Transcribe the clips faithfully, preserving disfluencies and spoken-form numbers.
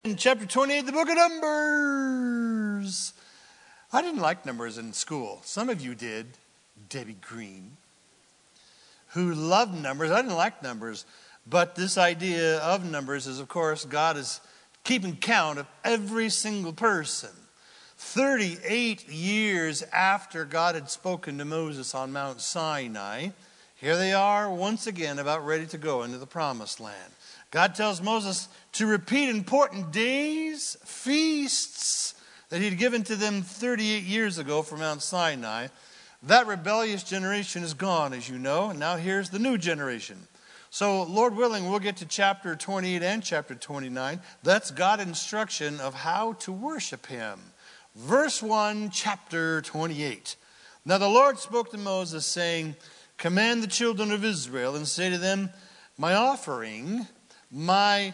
In chapter twenty-eight, the book of Numbers. I didn't like numbers in school. Some of you did. Debbie Green, who loved numbers. I didn't like numbers. But this idea of numbers is, of course, God is keeping count of every single person. thirty-eight years after God had spoken to Moses on Mount Sinai, here they are once again about ready to go into the promised land. God tells Moses to repeat important days, feasts that he'd given to them thirty-eight years ago from Mount Sinai. That rebellious generation is gone, as you know, and now here's the new generation. So, Lord willing, we'll get to chapter twenty-eight and chapter twenty-nine. That's God's instruction of how to worship him. Verse one, chapter twenty-eight. Now the Lord spoke to Moses, saying, "Command the children of Israel and say to them, my offering, my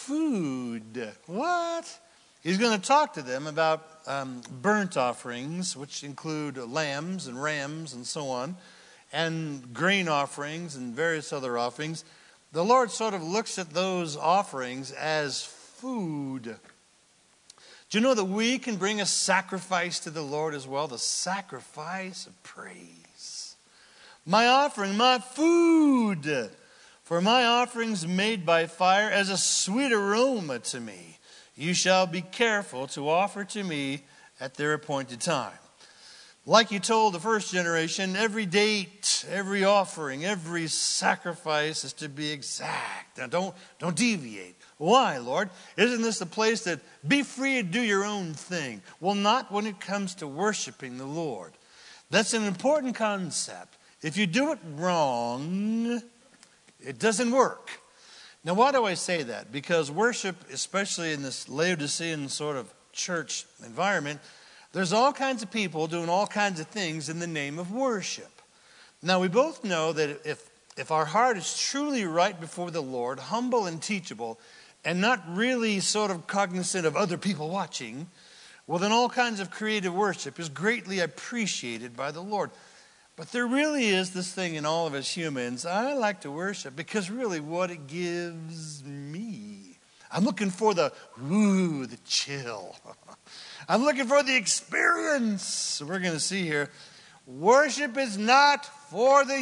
food." What? He's going to talk to them about um, burnt offerings, which include lambs and rams and so on, and grain offerings and various other offerings. The Lord sort of looks at those offerings as food. Do you know that we can bring a sacrifice to the Lord as well? The sacrifice of praise. My offering, my food. For my offerings made by fire as a sweet aroma to me. You shall be careful to offer to me at their appointed time. Like you told the first generation, every date, every offering, every sacrifice is to be exact. Now don't, don't deviate. Why, Lord? Isn't this the place that be free to do your own thing? Well, not when it comes to worshiping the Lord. That's an important concept. If you do it wrong, it doesn't work. Now, why do I say that? Because worship, especially in this Laodicean sort of church environment, there's all kinds of people doing all kinds of things in the name of worship. Now, we both know that if, if our heart is truly right before the Lord, humble and teachable, and not really sort of cognizant of other people watching, well, then all kinds of creative worship is greatly appreciated by the Lord. But there really is this thing in all of us humans. I like to worship because really what it gives me. I'm looking for the ooh, the chill. I'm looking for the experience. We're going to see here. Worship is not for the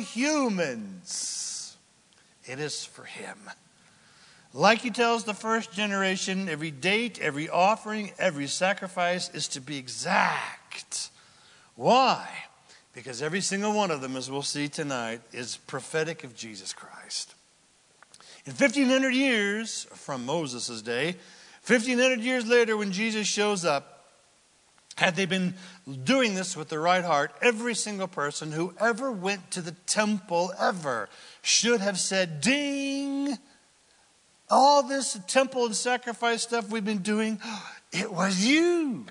humans. It is for him. Like he tells the first generation, every date, every offering, every sacrifice is to be exact. Why? Because every single one of them, as we'll see tonight, is prophetic of Jesus Christ. In fifteen hundred years from Moses' day, fifteen hundred years later when Jesus shows up, had they been doing this with the right heart, every single person who ever went to the temple ever should have said, ding, all this temple and sacrifice stuff we've been doing, it was you.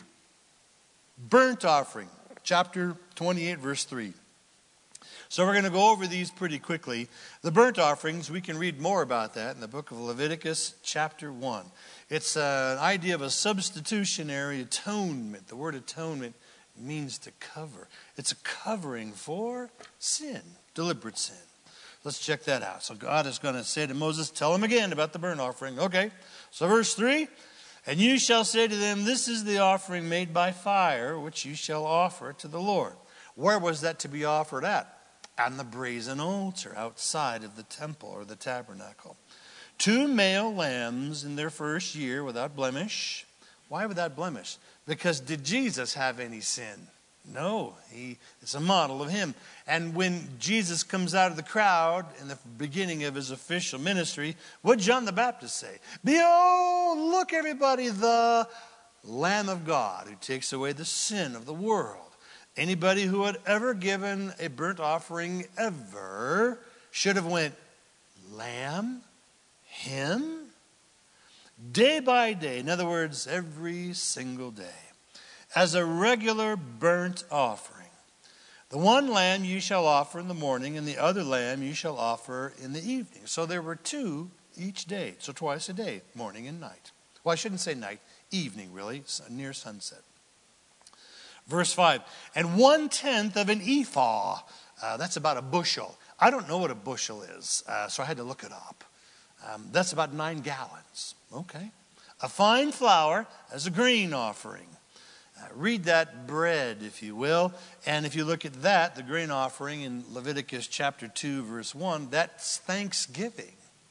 Burnt offering. Chapter twenty-eight, verse three. So we're going to go over these pretty quickly. The burnt offerings, we can read more about that in the book of Leviticus, chapter one. It's an idea of a substitutionary atonement. The word atonement means to cover. It's a covering for sin, deliberate sin. Let's check that out. So God is going to say to Moses, tell him again about the burnt offering. Okay, so verse three. And you shall say to them, this is the offering made by fire, which you shall offer to the Lord. Where was that to be offered at? On the brazen altar outside of the temple or the tabernacle. Two male lambs in their first year without blemish. Why without blemish? Because did Jesus have any sin? No, he, it's a model of him. And when Jesus comes out of the crowd in the beginning of his official ministry, what did John the Baptist say? Behold, look everybody, the Lamb of God who takes away the sin of the world. Anybody who had ever given a burnt offering ever should have went, Lamb? Him? Day by day, in other words, every single day. As a regular burnt offering. The one lamb you shall offer in the morning, and the other lamb you shall offer in the evening. So there were two each day, so twice a day, morning and night. Well, I shouldn't say night, evening really, near sunset. Verse five, and one-tenth of an ephah, uh, that's about a bushel. I don't know what a bushel is, uh, so I had to look it up. Um, that's about nine gallons, okay. a fine flour as a grain offering. Uh, read that bread, if you will. And if you look at that, the grain offering in Leviticus chapter two, verse one, that's thanksgiving.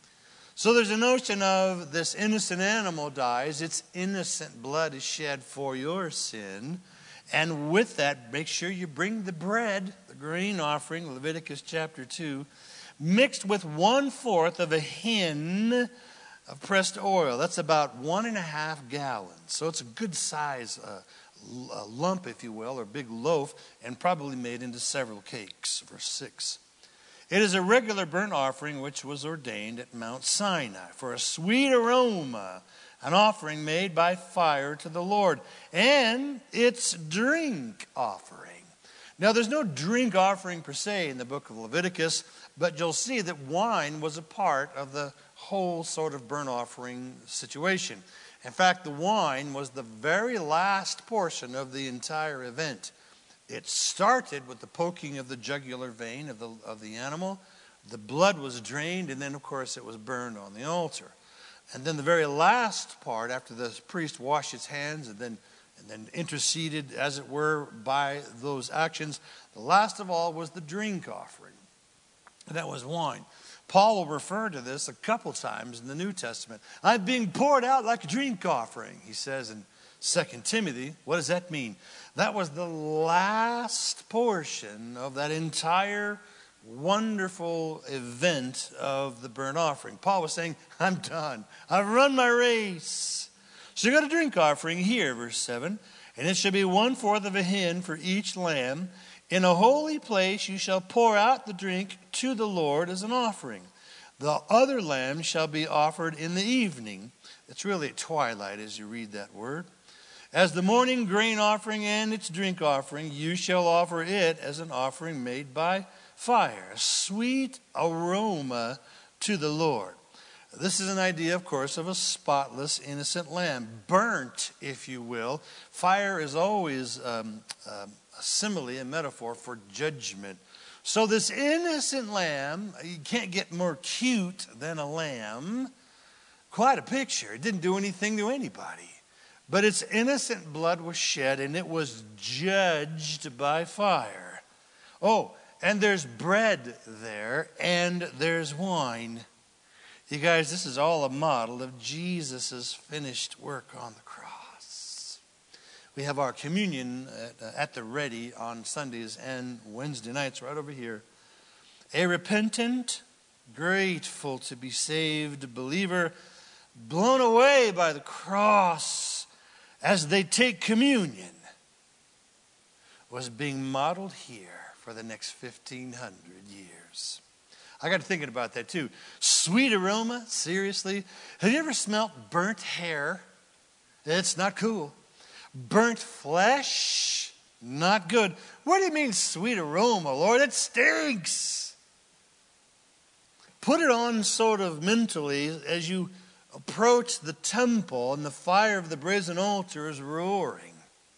So there's a notion of this innocent animal dies, its innocent blood is shed for your sin. And with that, make sure you bring the bread, the grain offering, Leviticus chapter two, mixed with one-fourth of a hin of pressed oil. That's about one and a half gallons. So it's a good size uh, a lump, if you will, or big loaf, and probably made into several cakes. Verse six. It is a regular burnt offering which was ordained at Mount Sinai for a sweet aroma, an offering made by fire to the Lord, and its drink offering. Now, there's no drink offering per se in the book of Leviticus, but you'll see that wine was a part of the whole sort of burnt offering situation. In fact, the wine was the very last portion of the entire event. It started with the poking of the jugular vein of the, of the animal. The blood was drained, and then, of course, it was burned on the altar. And then the very last part, after the priest washed his hands and then, and then interceded, as it were, by those actions, the last of all was the drink offering. And that was wine. Paul will refer to this a couple times in the New Testament. I'm being poured out like a drink offering, he says in Second Timothy. What does that mean? That was the last portion of that entire wonderful event of the burnt offering. Paul was saying, I'm done. I've run my race. So you got a drink offering here, verse seven. And it shall be one-fourth of a hin for each lamb. In a holy place you shall pour out the drink to the Lord as an offering. The other lamb shall be offered in the evening. It's really at twilight as you read that word. As the morning grain offering and its drink offering, you shall offer it as an offering made by fire, a sweet aroma to the Lord. This is an idea, of course, of a spotless, innocent lamb, burnt, if you will. Fire is always um, um, a simile, a metaphor for judgment. So this innocent lamb, you can't get more cute than a lamb. Quite a picture. It didn't do anything to anybody. But its innocent blood was shed, and it was judged by fire. Oh, and there's bread there, and there's wine. You guys, this is all a model of Jesus' finished work on the cross. We have our communion at, at the ready on Sundays and Wednesday nights right over here. A repentant, grateful to be saved believer, blown away by the cross as they take communion, was being modeled here for the next fifteen hundred years. I got to thinking about that too. Sweet aroma, seriously. Have you ever smelt burnt hair? It's not cool. Burnt flesh, not good. What do you mean sweet aroma, Lord? It stinks. Put it on sort of mentally as you approach the temple and the fire of the brazen altar is roaring.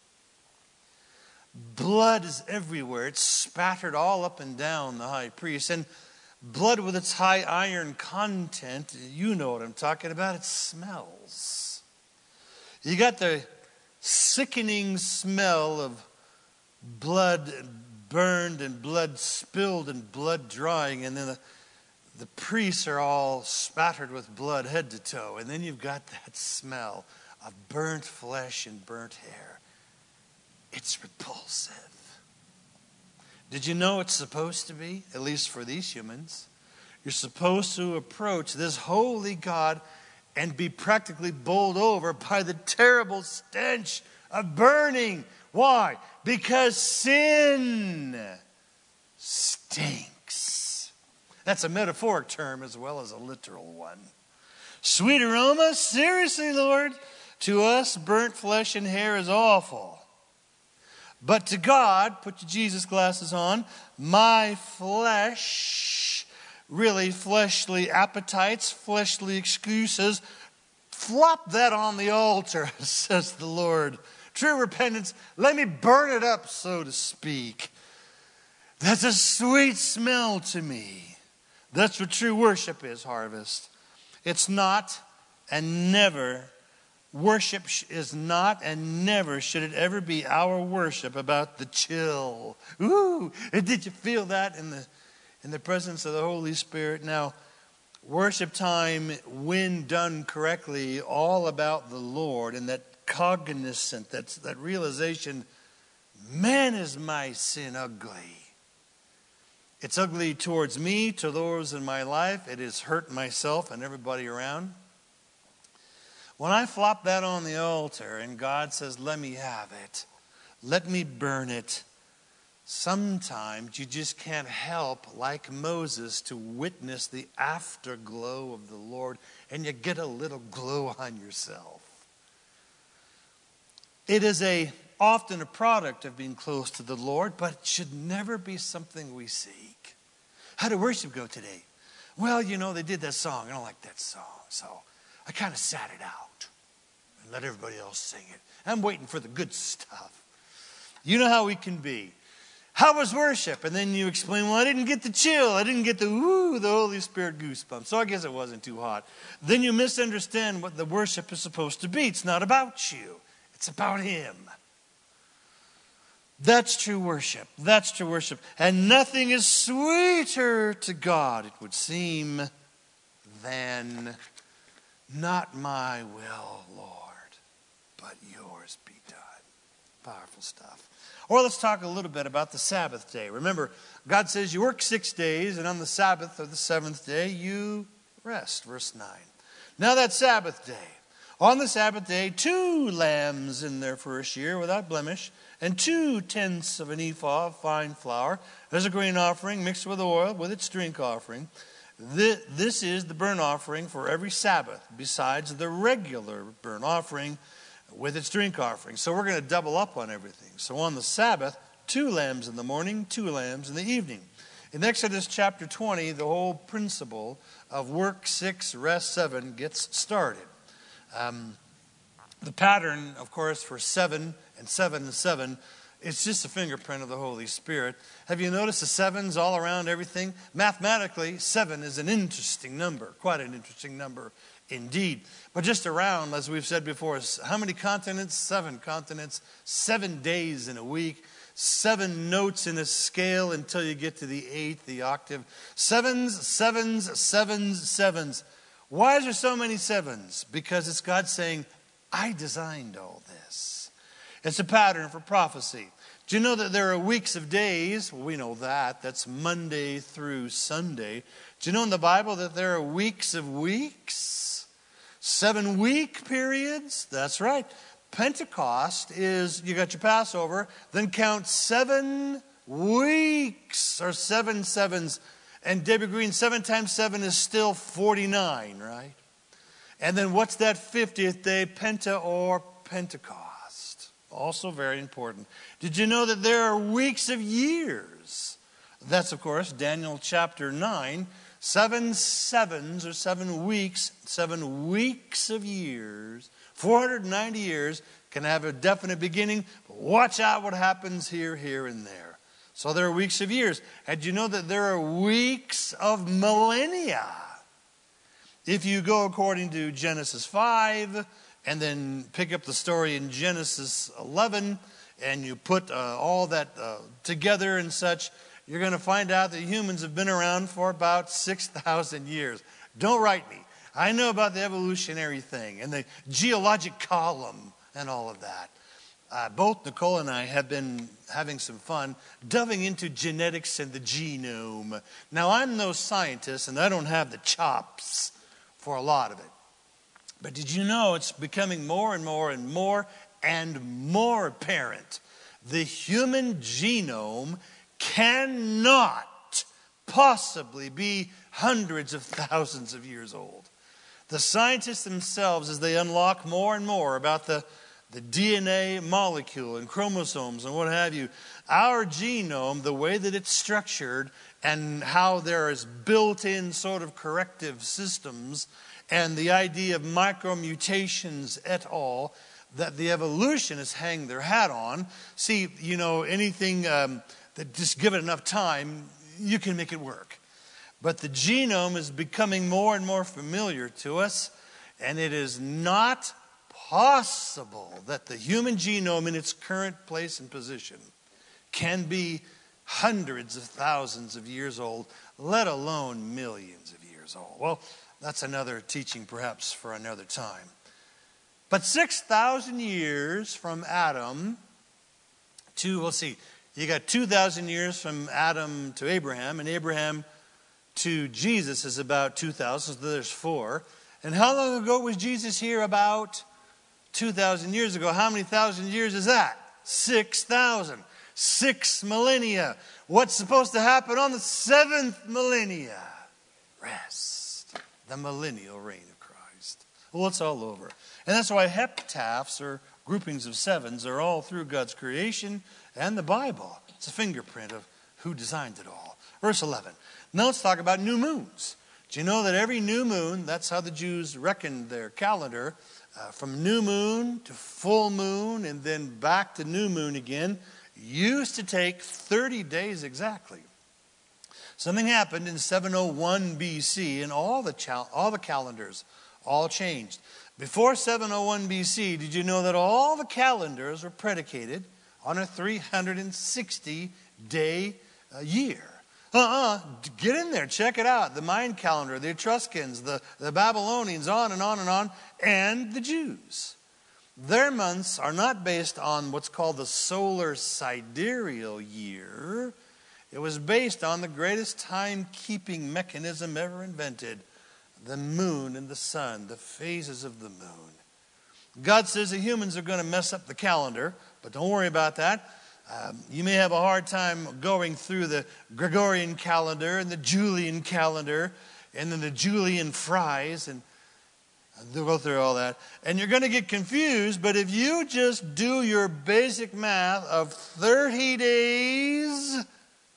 Blood is everywhere. It's spattered all up and down the high priest. And blood with its high iron content, you know what I'm talking about, it smells. You got the sickening smell of blood burned and blood spilled and blood drying, and then the, the priests are all spattered with blood head to toe. And then you've got that smell of burnt flesh and burnt hair. It's repulsive. Did you know it's supposed to be, at least for these humans? You're supposed to approach this holy God and be practically bowled over by the terrible stench of burning. Why? Because sin stinks. That's a metaphoric term as well as a literal one. Sweet aroma? Seriously, Lord? To us, burnt flesh and hair is awful. But to God, put your Jesus glasses on, my flesh, really fleshly appetites, fleshly excuses, flop that on the altar, says the Lord. True repentance, let me burn it up, so to speak. That's a sweet smell to me. That's what true worship is, Harvest. It's not and never Worship is not and never should it ever be our worship about the chill. Ooh, did you feel that in the in the presence of the Holy Spirit? Now, worship time, when done correctly, all about the Lord and that cognizant, that's, that realization, man, is my sin ugly. It's ugly towards me, to those in my life. It has hurt myself and everybody around. When I flop that on the altar and God says, let me have it, let me burn it, sometimes you just can't help, like Moses, to witness the afterglow of the Lord, and you get a little glow on yourself. It is a often a product of being close to the Lord, but it should never be something we seek. How did worship go today? Well, you know, they did that song. I don't like that song, so I kind of sat it out and let everybody else sing it. I'm waiting for the good stuff. You know how we can be. How was worship? And then you explain, well, I didn't get the chill. I didn't get the woo, the Holy Spirit goosebumps. So I guess it wasn't too hot. Then you misunderstand what the worship is supposed to be. It's not about you. It's about Him. That's true worship. That's true worship. And nothing is sweeter to God, it would seem, than not my will, Lord, but yours be done. Powerful stuff. Or let's talk a little bit about the Sabbath day. Remember, God says you work six days, and on the Sabbath or the seventh day, you rest. Verse nine. Now that Sabbath day. On the Sabbath day, two lambs in their first year without blemish, and two tenths of an ephah of fine flour as a grain offering mixed with oil with its drink offering. This is the burnt offering for every Sabbath, besides the regular burnt offering with its drink offering. So we're going to double up on everything. So on the Sabbath, two lambs in the morning, two lambs in the evening. In Exodus chapter twenty, the whole principle of work six, rest seven gets started. Um, the pattern, of course, for seven and seven and seven, it's just a fingerprint of the Holy Spirit. Have you noticed the sevens all around everything? Mathematically, seven is an interesting number, quite an interesting number indeed. But just around, as we've said before, how many continents? Seven continents, seven days in a week, seven notes in a scale until you get to the eighth, the octave. Sevens, sevens, sevens, sevens. Why is there so many sevens? Because it's God saying, I designed all this. It's a pattern for prophecy. Do you know that there are weeks of days? Well, we know that. That's Monday through Sunday. Do you know in the Bible that there are weeks of weeks? Seven week periods? That's right. Pentecost is, you got your Passover, then count seven weeks or seven sevens. And Debbie Green, seven times seven is still forty-nine, right? And then what's that fiftieth day? Penta or Pentecost. Also very important. Did you know that there are weeks of years? That's, of course, Daniel chapter nine. Seven sevens or seven weeks, seven weeks of years, four hundred ninety years can have a definite beginning. But watch out what happens here, here, and there. So there are weeks of years. And do you know that there are weeks of millennia? If you go according to Genesis five and then pick up the story in Genesis eleven and you put uh, all that uh, together and such, you're going to find out that humans have been around for about six thousand years. Don't write me. I know about the evolutionary thing and the geologic column and all of that. Uh, both Nicole and I have been having some fun delving into genetics and the genome. Now, I'm no scientist, and I don't have the chops for a lot of it. But did you know it's becoming more and more and more and more apparent? The human genome cannot possibly be hundreds of thousands of years old. The scientists themselves, as they unlock more and more about the the D N A molecule and chromosomes and what have you, our genome, the way that it's structured and how there is built-in sort of corrective systems and the idea of micromutations et al., that the evolutionists hang their hat on. See, you know, anything um, that just give it enough time, you can make it work. But the genome is becoming more and more familiar to us, and it is not possible that the human genome in its current place and position can be hundreds of thousands of years old, let alone millions of years old? Well, that's another teaching perhaps for another time. But six thousand years from Adam to, let's see, you got two thousand years from Adam to Abraham, and Abraham to Jesus is about two thousand, so there's four. And how long ago was Jesus here? About two thousand years ago. How many thousand years is that? six thousand. Six millennia. What's supposed to happen on the seventh millennia? Rest. The millennial reign of Christ. Well, it's all over. And that's why heptaphs, or groupings of sevens, are all through God's creation and the Bible. It's a fingerprint of who designed it all. Verse eleven. Now let's talk about new moons. Do you know that every new moon, that's how the Jews reckoned their calendar, uh, from new moon to full moon and then back to new moon again, used to take thirty days exactly. Something happened in seven oh one B C and all the cal- all the calendars all changed. Before seven oh one B C, did you know that all the calendars were predicated on a three hundred sixty day uh, year? Uh-uh. Get in there. Check it out. The Mayan calendar, the Etruscans, the, the Babylonians, on and on and on, and the Jews. Their months are not based on what's called the solar sidereal year. It was based on the greatest time-keeping mechanism ever invented, the moon and the sun, the phases of the moon. God says the humans are going to mess up the calendar, but don't worry about that. Um, you may have a hard time going through the Gregorian calendar and the Julian calendar and then the Julian fries, and they'll go through all that. And you're going to get confused, but if you just do your basic math of thirty days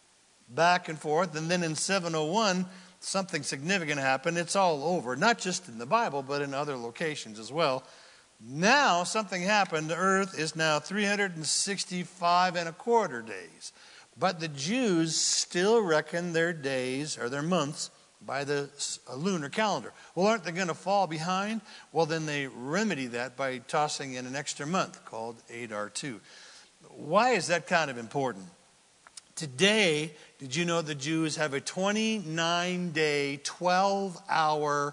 back and forth, and then in seven oh one, something significant happened. It's all over, not just in the Bible, but in other locations as well. Now something happened. The earth is now three hundred sixty-five and a quarter days. But the Jews still reckon their days or their months by the lunar calendar. Well, aren't they going to fall behind? Well, then they remedy that by tossing in an extra month called Adar two. Why is that kind of important? Today, did you know the Jews have a twenty-nine day, twelve hour,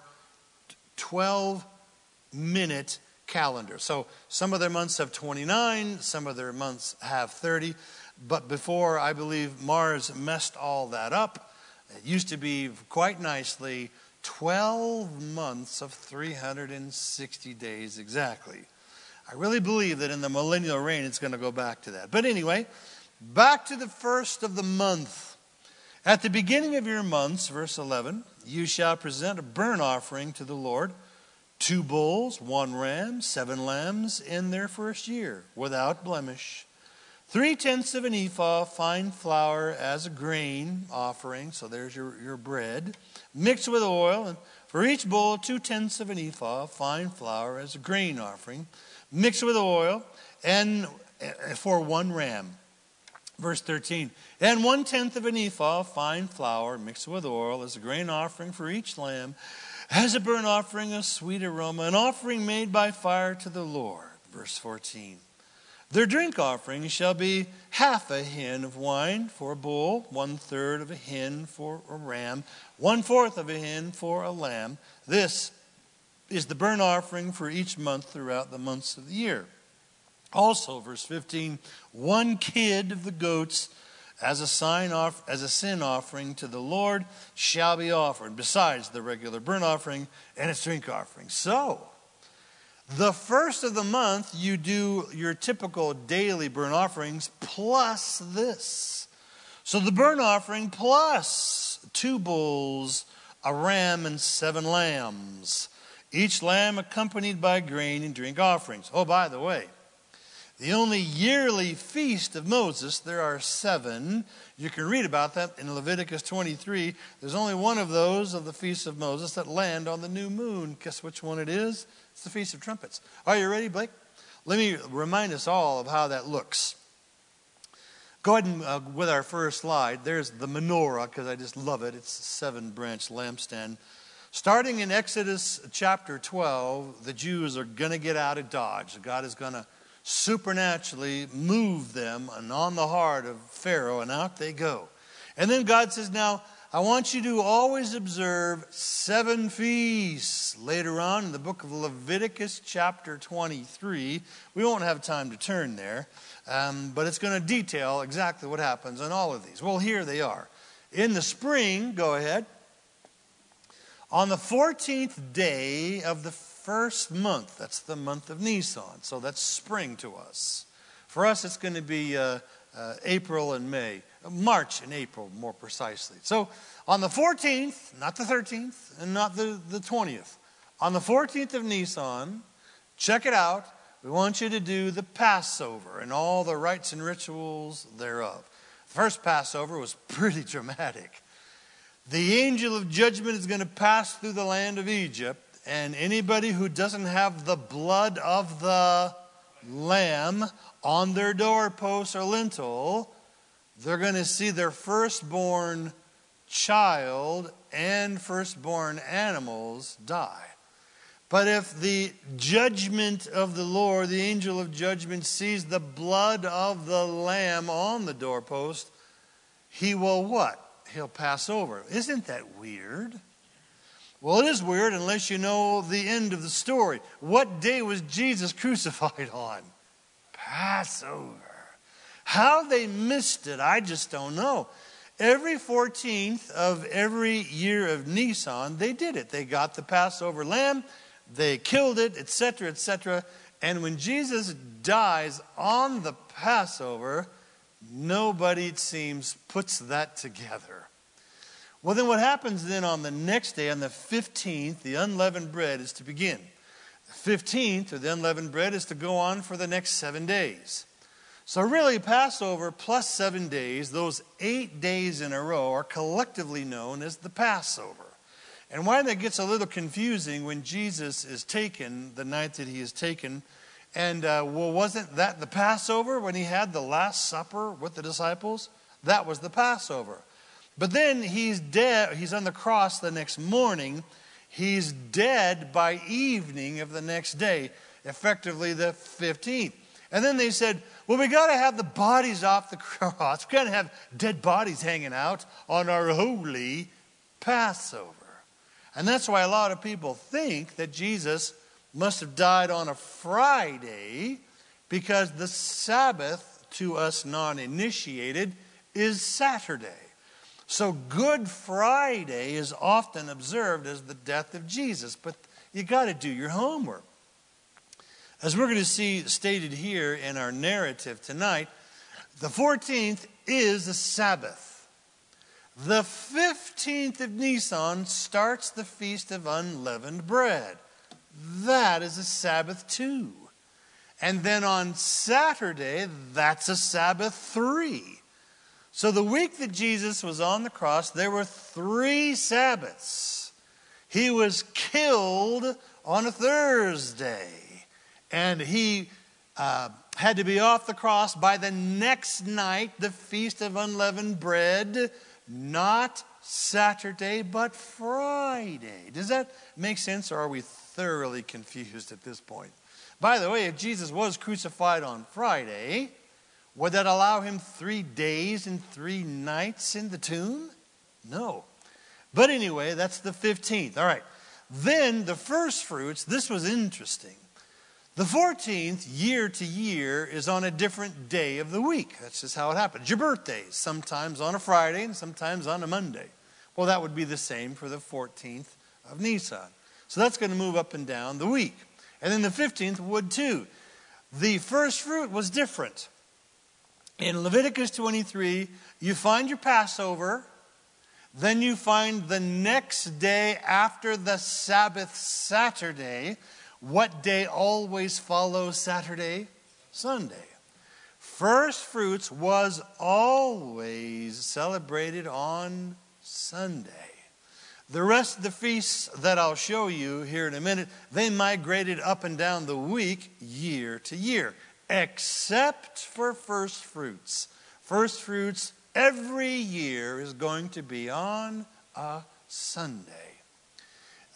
twelve minute calendar? So some of their months have twenty-nine, some of their months have thirty. But before, I believe, Mars messed all that up, it used to be quite nicely twelve months of three hundred sixty days exactly. I really believe that in the millennial reign it's going to go back to that. But anyway, back to the first of the month. At the beginning of your months, verse eleven, you shall present a burnt offering to the Lord, two bulls, one ram, seven lambs in their first year, without blemish. Three-tenths of an ephah fine flour as a grain offering, so there's your, your bread, mixed with oil, and for each bull, two-tenths of an ephah fine flour as a grain offering, mixed with oil, and for one ram. Verse thirteen, and one-tenth of an ephah fine flour mixed with oil as a grain offering for each lamb, as a burnt offering of sweet aroma, an offering made by fire to the Lord. Verse fourteen, their drink offering shall be half a hin of wine for a bull, one-third of a hin for a ram, one-fourth of a hin for a lamb. This is the burnt offering for each month throughout the months of the year. Also, verse fifteen, one kid of the goats as a sign off, as a sin offering to the Lord shall be offered, besides the regular burnt offering and its drink offering. So, the first of the month you do your typical daily burnt offerings plus this. So the burnt offering plus two bulls, a ram, and seven lambs. Each lamb accompanied by grain and drink offerings. Oh, by the way, the only yearly feast of Moses, there are seven. You can read about that in Leviticus twenty-three. There's only one of those of the feasts of Moses that land on the new moon. Guess which one it is? It's the Feast of Trumpets. Are you ready, Blake? Let me remind us all of how that looks. Go ahead and, uh, with our first slide, there's the menorah, because I just love it. It's a seven-branch lampstand. Starting in Exodus chapter twelve, the Jews are going to get out of Dodge. God is going to supernaturally move them and on the heart of Pharaoh, and out they go. And then God says, now, I want you to always observe seven feasts. Later on in the book of Leviticus chapter twenty-three, we won't have time to turn there, um, but it's going to detail exactly what happens on all of these. Well, here they are. In the spring, go ahead. On the fourteenth day of the first month, that's the month of Nisan, so that's spring to us. For us, it's going to be uh, uh, April and May, March and April more precisely. So on the fourteenth, not the thirteenth, and not the, the twentieth, on the fourteenth of Nisan, check it out, we want you to do the Passover and all the rites and rituals thereof. The first Passover was pretty dramatic. The angel of judgment is going to pass through the land of Egypt, and anybody who doesn't have the blood of the lamb on their doorpost or lintel, they're going to see their firstborn child and firstborn animals die. But if the judgment of the Lord, the angel of judgment, sees the blood of the lamb on the doorpost, he will what? He'll pass over. Isn't that weird? Well, it is weird unless you know the end of the story. What day was Jesus crucified on? Passover. How they missed it, I just don't know. Every fourteenth of every year of Nisan, they did it. They got the Passover lamb, they killed it, et cetera, et cetera. And when Jesus dies on the Passover, nobody, it seems, puts that together. Well, then what happens then on the next day, on the fifteenth, the unleavened bread is to begin. The fifteenth, or the unleavened bread, is to go on for the next seven days. So really, Passover plus seven days, those eight days in a row, are collectively known as the Passover. And why that gets a little confusing when Jesus is taken, the night that he is taken, and uh, well, wasn't that the Passover when he had the Last Supper with the disciples? That was the Passover. But then he's dead, he's on the cross the next morning. He's dead by evening of the next day, effectively the fifteenth. And then they said, well, we got to have the bodies off the cross. We got to have dead bodies hanging out on our holy Passover. And that's why a lot of people think that Jesus must have died on a Friday, because the Sabbath, to us non-initiated, is Saturday. So Good Friday is often observed as the death of Jesus, but you got to do your homework. As we're going to see stated here in our narrative tonight, the fourteenth is the Sabbath. The fifteenth of Nisan starts the Feast of Unleavened Bread. That is a Sabbath too. And then on Saturday, that's a Sabbath three. So the week that Jesus was on the cross, there were three Sabbaths. He was killed on a Thursday. And he uh, had to be off the cross by the next night, the Feast of Unleavened Bread, not Saturday, but Friday. Does that make sense, or are we thoroughly confused at this point? By the way, if Jesus was crucified on Friday, would that allow him three days and three nights in the tomb? No. But anyway, that's the fifteenth. All right. Then the first fruits, this was interesting. The fourteenth, year to year, is on a different day of the week. That's just how it happens. Your birthdays, sometimes on a Friday and sometimes on a Monday. Well, that would be the same for the fourteenth of Nisan. So that's going to move up and down the week. And then the fifteenth would too. The first fruit was different. In Leviticus twenty-three, you find your Passover. Then you find the next day after the Sabbath, Saturday. What day always follows Saturday? Sunday. First fruits was always celebrated on Sunday. The rest of the feasts that I'll show you here in a minute, they migrated up and down the week, year to year, except for first fruits. First fruits every year is going to be on a Sunday.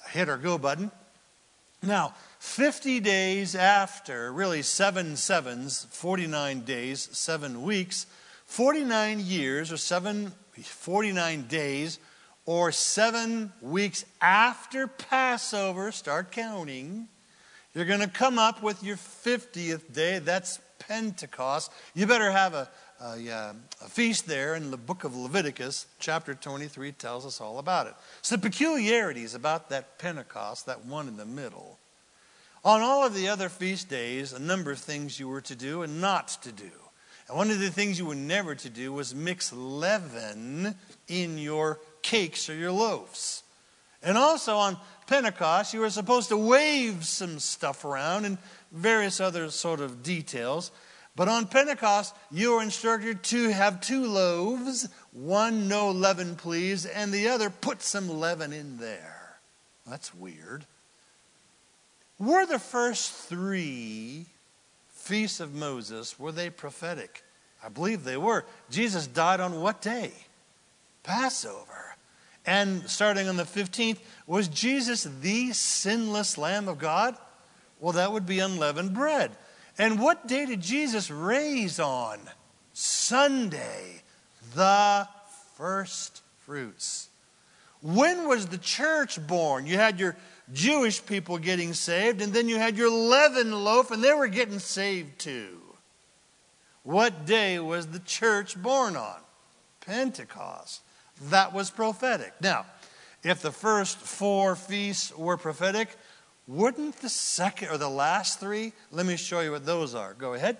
hit our go button. Now, fifty days after, really seven sevens, forty-nine days, seven weeks, forty-nine years or seven, forty-nine days or seven weeks after Passover, start counting, you're going to come up with your fiftieth day. That's Pentecost. You better have a, a, a feast there, and the book of Leviticus, chapter twenty-three, tells us all about it. So the peculiarities about that Pentecost, that one in the middle. On all of the other feast days, a number of things you were to do and not to do. And one of the things you were never to do was mix leaven in your cakes or your loaves. And also on Pentecost, you were supposed to wave some stuff around and various other sort of details. But on Pentecost, you were instructed to have two loaves, one no leaven, please, and the other put some leaven in there. That's weird. Were the first three feasts of Moses, were they prophetic? I believe they were. Jesus died on what day? Passover. And starting on the fifteenth, was Jesus the sinless Lamb of God? Well, that would be unleavened bread. And what day did Jesus raise on? Sunday, the first fruits. When was the church born? You had your Jewish people getting saved, and then you had your leavened loaf, and they were getting saved too. What day was the church born on? Pentecost. That was prophetic. Now, if the first four feasts were prophetic, wouldn't the second or the last three? Let me show you what those are. Go ahead.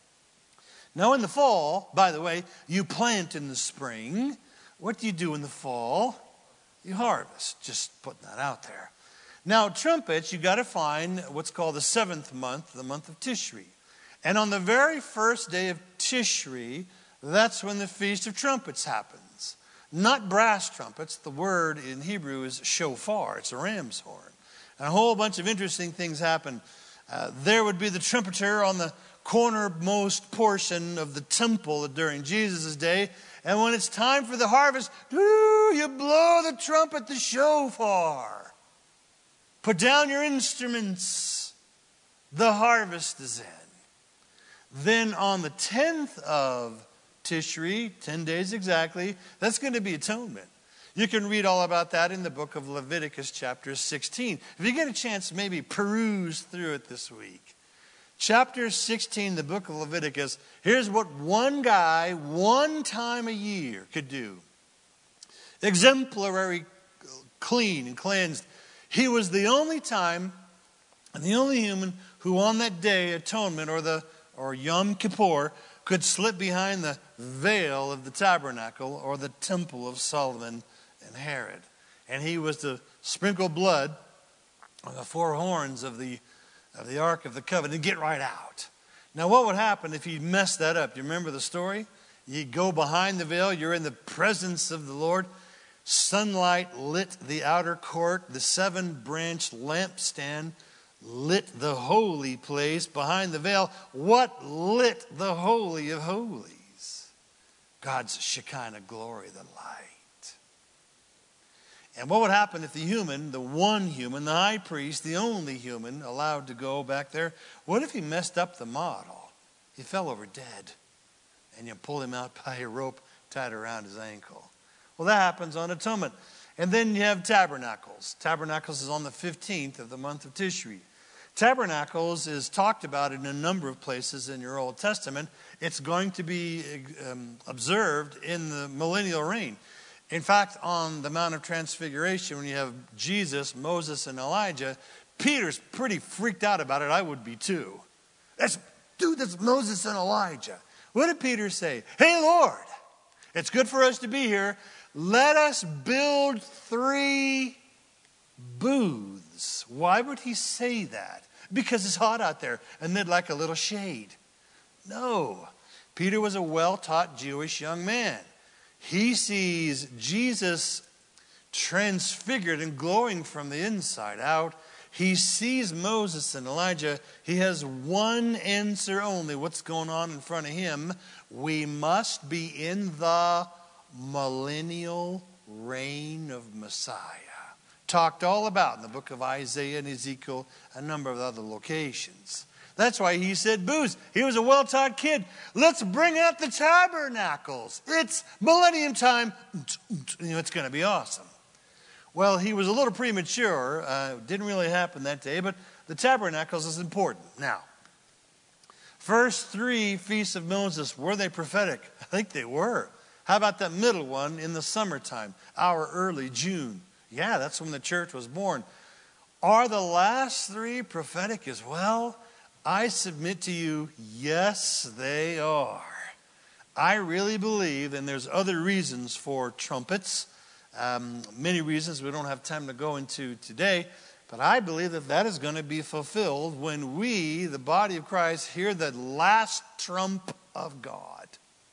Now in the fall, by the way, you plant in the spring. What do you do in the fall? You harvest. Just putting that out there. Now trumpets, you got to find what's called the seventh month, the month of Tishri. And on the very first day of Tishri, that's when the Feast of Trumpets happens. Not brass trumpets. The word in Hebrew is shofar. It's a ram's horn. And a whole bunch of interesting things happen. Uh, there would be the trumpeter on the cornermost portion of the temple during Jesus' day. And when it's time for the harvest, you blow the trumpet, the shofar. Put down your instruments. The harvest is in. Then on the tenth of Tishri, ten days exactly, that's going to be atonement. You can read all about that in the book of Leviticus chapter sixteen. If you get a chance, maybe peruse through it this week. Chapter sixteen, the book of Leviticus, here's what one guy, one time a year could do. Exemplary, clean and cleansed. He was the only time and the only human who on that day, atonement or the or Yom Kippur, could slip behind the veil of the tabernacle or the temple of Solomon and Herod. And he was to sprinkle blood on the four horns of the of the Ark of the Covenant and get right out. Now what would happen if he messed that up? You remember the story? You go behind the veil, you're in the presence of the Lord. Sunlight lit the outer court. The seven-branched lampstand lit the holy place behind the veil. What lit the Holy of Holies? God's Shekinah glory, the light. And what would happen if the human, the one human, the high priest, the only human allowed to go back there, what if he messed up the model? He fell over dead. And you pull him out by a rope tied around his ankle. Well, that happens on atonement. And then you have tabernacles. Tabernacles is on the fifteenth of the month of Tishri. Tabernacles is talked about in a number of places in your Old Testament. It's going to be um, observed in the millennial reign. In fact, on the Mount of Transfiguration, when you have Jesus, Moses, and Elijah, Peter's pretty freaked out about it. I would be too. That's, dude, that's Moses and Elijah. What did Peter say? Hey, Lord, it's good for us to be here. Let us build three booths. Why would he say that? Because it's hot out there and they'd like a little shade. No. Peter was a well-taught Jewish young man. He sees Jesus transfigured and glowing from the inside out. He sees Moses and Elijah. He has one answer only. What's going on in front of him? We must be in the millennial reign of Messiah. talked all about in the book of Isaiah and Ezekiel, a number of other locations. That's why he said, Booze, he was a well-taught kid. Let's bring out the tabernacles. It's millennium time. You know, it's going to be awesome. Well, he was a little premature. Uh, didn't really happen that day, but the tabernacles is important. Now, first three feasts of Moses, were they prophetic? I think they were. How about that middle one in the summertime, our early June? Yeah, that's when the church was born. Are the last three prophetic as well? I submit to you, yes, they are. I really believe, and there's other reasons for trumpets, um, many reasons we don't have time to go into today, but I believe that that is going to be fulfilled when we, the body of Christ, hear the last trump of God.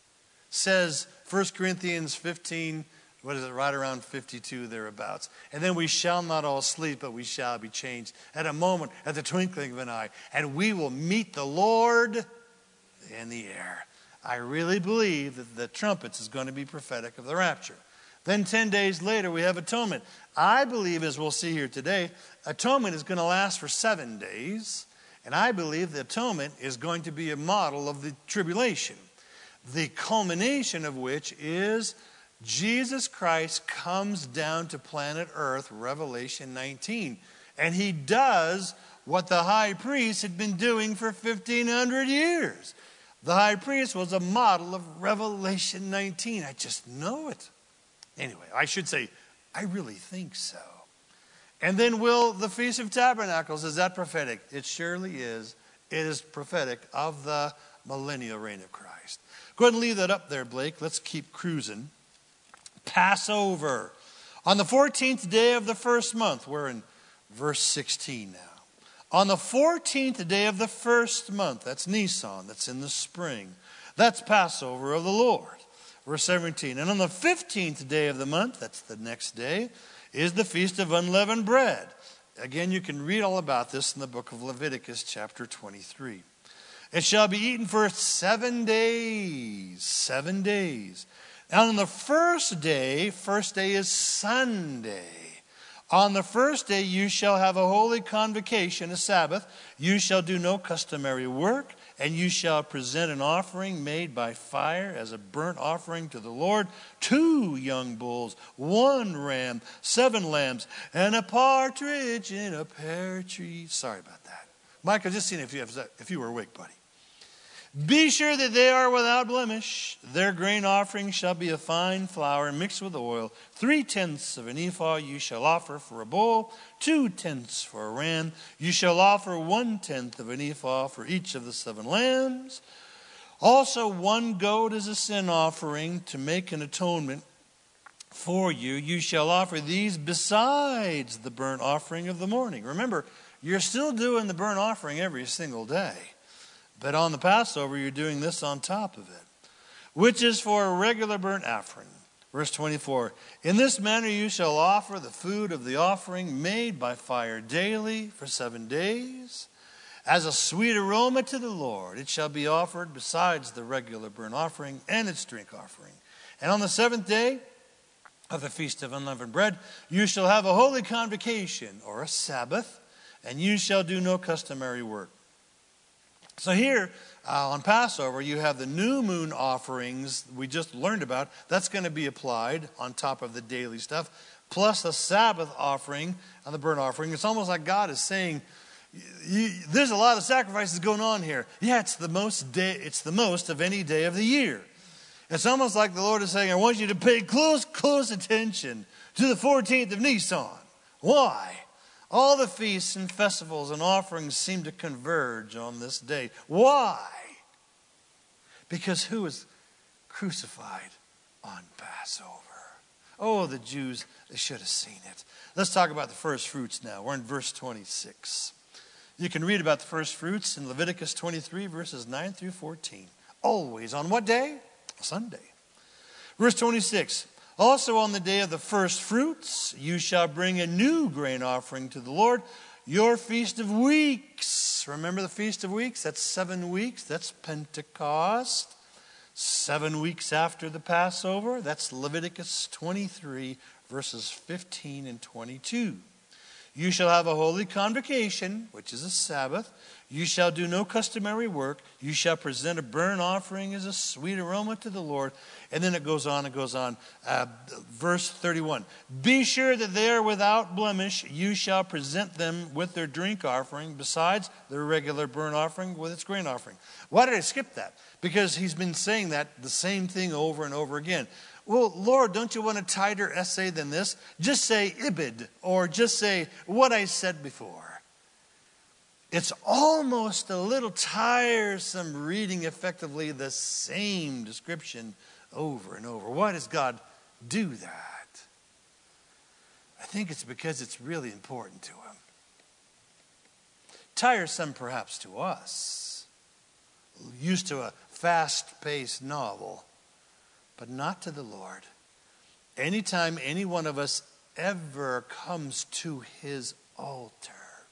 Says First Corinthians fifteen, what is it, right around fifty-two, thereabouts. And then we shall not all sleep, but we shall be changed at a moment, at the twinkling of an eye. And we will meet the Lord in the air. I really believe that the trumpets is going to be prophetic of the rapture. Then ten days later, we have atonement. I believe, as we'll see here today, atonement is going to last for seven days. And I believe the atonement is going to be a model of the tribulation, the culmination of which is Jesus Christ comes down to planet Earth, Revelation nineteen. And he does what the high priest had been doing for fifteen hundred years. The high priest was a model of Revelation nineteen. I just know it. Anyway, I should say, I really think so. And then will the Feast of Tabernacles, is that prophetic? It surely is. It is prophetic of the millennial reign of Christ. Go ahead and leave that up there, Blake. Let's keep cruising. Passover. On the fourteenth day of the first month, we're in verse sixteen now. On the fourteenth day of the first month, that's Nisan, that's in the spring. That's Passover of the Lord. Verse seventeen. And on the fifteenth day of the month, that's the next day, is the Feast of Unleavened Bread. Again, you can read all about this in the book of Leviticus, chapter twenty-three. It shall be eaten for seven days. Seven days. And on the first day, first day is Sunday. On the first day you shall have a holy convocation, a Sabbath. You shall do no customary work, and you shall present an offering made by fire as a burnt offering to the Lord. Two young bulls, one ram, seven lambs, and a partridge in a pear tree. Sorry about that. Michael, just seeing if you, have, if you were awake, buddy. Be sure that they are without blemish. Their grain offering shall be a fine flour mixed with oil. Three-tenths of an ephah you shall offer for a bull. Two-tenths for a ram. You shall offer one-tenth of an ephah for each of the seven lambs. Also one goat as a sin offering to make an atonement for you. You shall offer these besides the burnt offering of the morning. Remember, you're still doing the burnt offering every single day. But on the Passover, you're doing this on top of it, which is for a regular burnt offering. Verse twenty-four, in this manner you shall offer the food of the offering made by fire daily for seven days, as a sweet aroma to the Lord. It shall be offered besides the regular burnt offering and its drink offering. And on the seventh day of the Feast of Unleavened Bread, you shall have a holy convocation, or a Sabbath, and you shall do no customary work. So here uh, on Passover, you have the new moon offerings we just learned about. That's going to be applied on top of the daily stuff, plus the Sabbath offering and the burnt offering. It's almost like God is saying, you, there's a lot of sacrifices going on here. Yeah, it's the most day, it's the most of any day of the year. It's almost like the Lord is saying, I want you to pay close, close attention to the fourteenth of Nisan. Why? All the feasts and festivals and offerings seem to converge on this day. Why? Because who was crucified on Passover? Oh, the Jews, they should have seen it. Let's talk about the first fruits now. We're in verse twenty-six. You can read about the first fruits in Leviticus twenty-three, verses nine through fourteen. Always on what day? Sunday. Verse twenty-six. Also on the day of the first fruits, you shall bring a new grain offering to the Lord, your feast of weeks. Remember the feast of weeks? That's seven weeks. That's Pentecost. Seven weeks after the Passover. That's Leviticus twenty-three, verses fifteen and twenty-two. You shall have a holy convocation, which is a Sabbath. You shall do no customary work. You shall present a burnt offering as a sweet aroma to the Lord. And then it goes on and goes on. Uh, verse thirty-one. Be sure that they are without blemish. You shall present them with their drink offering, besides their regular burnt offering with its grain offering. Why did I skip that? Because he's been saying that the same thing over and over again. Well, Lord, don't you want a tighter essay than this? Just say ibid, or just say what I said before. It's almost a little tiresome reading effectively the same description over and over. Why does God do that? I think it's because it's really important to him. Tiresome perhaps to us, used to a fast-paced novel, but not to the Lord. Anytime any one of us ever comes to his altar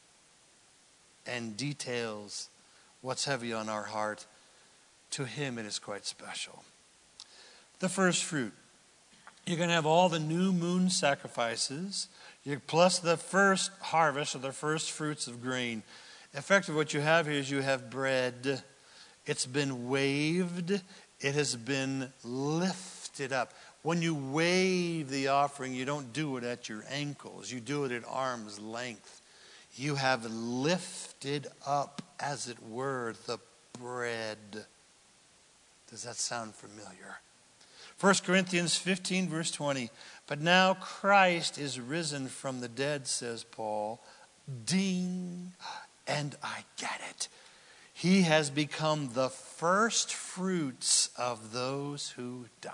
and details what's heavy on our heart, to him it is quite special. The first fruit. You're going to have all the new moon sacrifices, plus the first harvest or the first fruits of grain. Effectively, what you have here is you have bread. It's been waved. It has been lifted up. When you wave the offering, you don't do it at your ankles. You do it at arm's length. You have lifted up, as it were, the bread. Does that sound familiar? First Corinthians fifteen, verse twenty. But now Christ is risen from the dead, says Paul. Ding, and I get it. He has become the first fruits of those who died.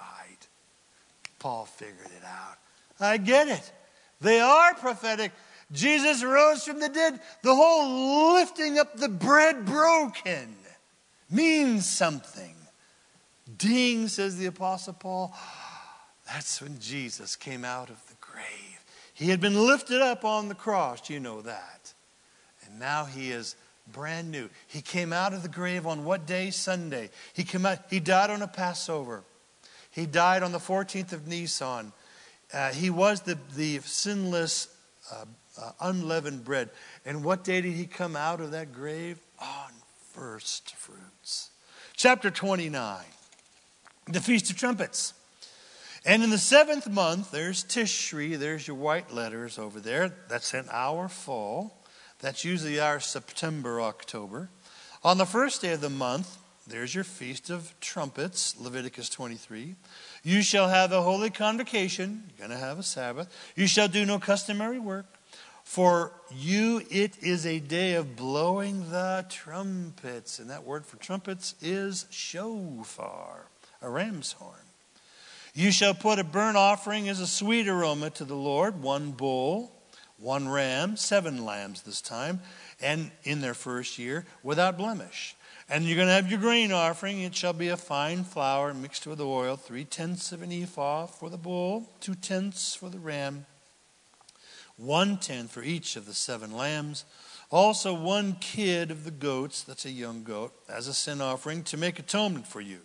Paul figured it out. I get it. They are prophetic. Jesus rose from the dead. The whole lifting up the bread broken means something. Ding, says the Apostle Paul. That's when Jesus came out of the grave. He had been lifted up on the cross. You know that. And now he is brand new. He came out of the grave on what day? Sunday. He came out. He died on a Passover. He died on the fourteenth of Nisan. Uh, he was the, the sinless, uh, uh, unleavened bread. And what day did he come out of that grave? On first fruits. Chapter twenty-nine. The Feast of Trumpets. And in the seventh month, there's Tishri. There's your white letters over there. That's in our fall. That's usually our September, October. On the first day of the month, there's your Feast of Trumpets, Leviticus twenty-three. You shall have a holy convocation. You're going to have a Sabbath. You shall do no customary work. For you it is a day of blowing the trumpets. And that word for trumpets is shofar, a ram's horn. You shall put a burnt offering as a sweet aroma to the Lord, one bull, one ram, seven lambs this time, and in their first year, without blemish. And you're going to have your grain offering. It shall be a fine flour mixed with oil, three-tenths of an ephah for the bull, two-tenths for the ram, one-tenth for each of the seven lambs. Also one kid of the goats, that's a young goat, as a sin offering to make atonement for you.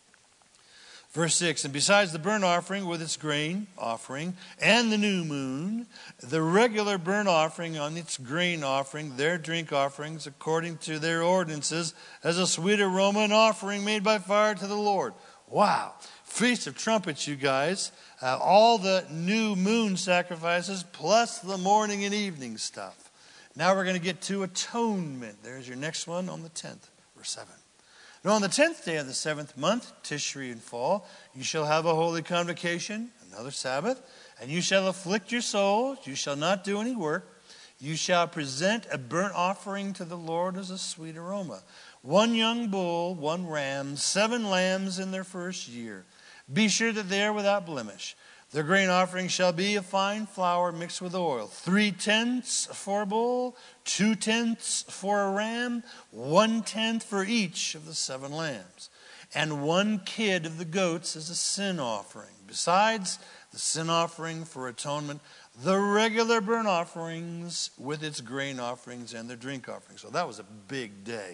Verse six, and besides the burnt offering with its grain offering and the new moon, the regular burnt offering on its grain offering, their drink offerings according to their ordinances, as a sweet aroma and offering made by fire to the Lord. Wow. Feast of Trumpets, you guys. Uh, all the new moon sacrifices plus the morning and evening stuff. Now we're going to get to atonement. There's your next one on the tenth, verse seven. Now on the tenth day of the seventh month, Tishri in fall, you shall have a holy convocation, another Sabbath, and you shall afflict your souls. You shall not do any work. You shall present a burnt offering to the Lord as a sweet aroma. One young bull, one ram, seven lambs in their first year. Be sure that they are without blemish. Their grain offering shall be a fine flour mixed with oil. Three-tenths for a bull, two-tenths for a ram, one-tenth for each of the seven lambs. And one kid of the goats as a sin offering. Besides the sin offering for atonement, the regular burnt offerings with its grain offerings and their drink offerings. So that was a big day.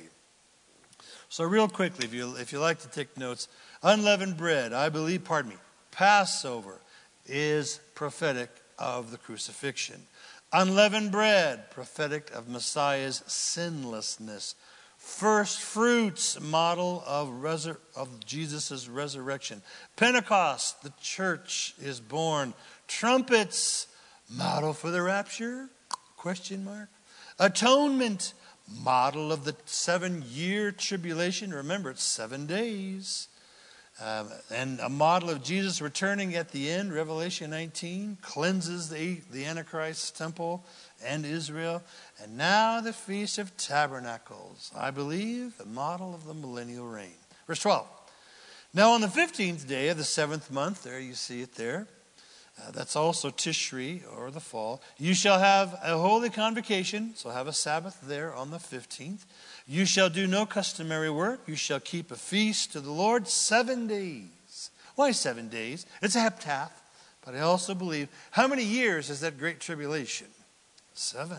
So real quickly, if you, if you like to take notes, unleavened bread, I believe, pardon me, Passover is prophetic of the crucifixion. Unleavened bread, prophetic of Messiah's sinlessness. First fruits, model of, resur- of Jesus' resurrection. Pentecost, the church is born. Trumpets, model for the rapture? Question mark. Atonement, model of the seven-year tribulation. Remember, it's seven days. Um, and a model of Jesus returning at the end. Revelation nineteen cleanses the, the Antichrist temple and Israel. And now the Feast of Tabernacles. I believe the model of the millennial reign. Verse twelve. Now on the fifteenth day of the seventh month, there you see it there. Uh, that's also Tishri, or the fall. You shall have a holy convocation, so have a Sabbath there on the fifteenth. You shall do no customary work. You shall keep a feast to the Lord seven days. Why seven days? It's a heptah, but I also believe, how many years is that great tribulation? Seven.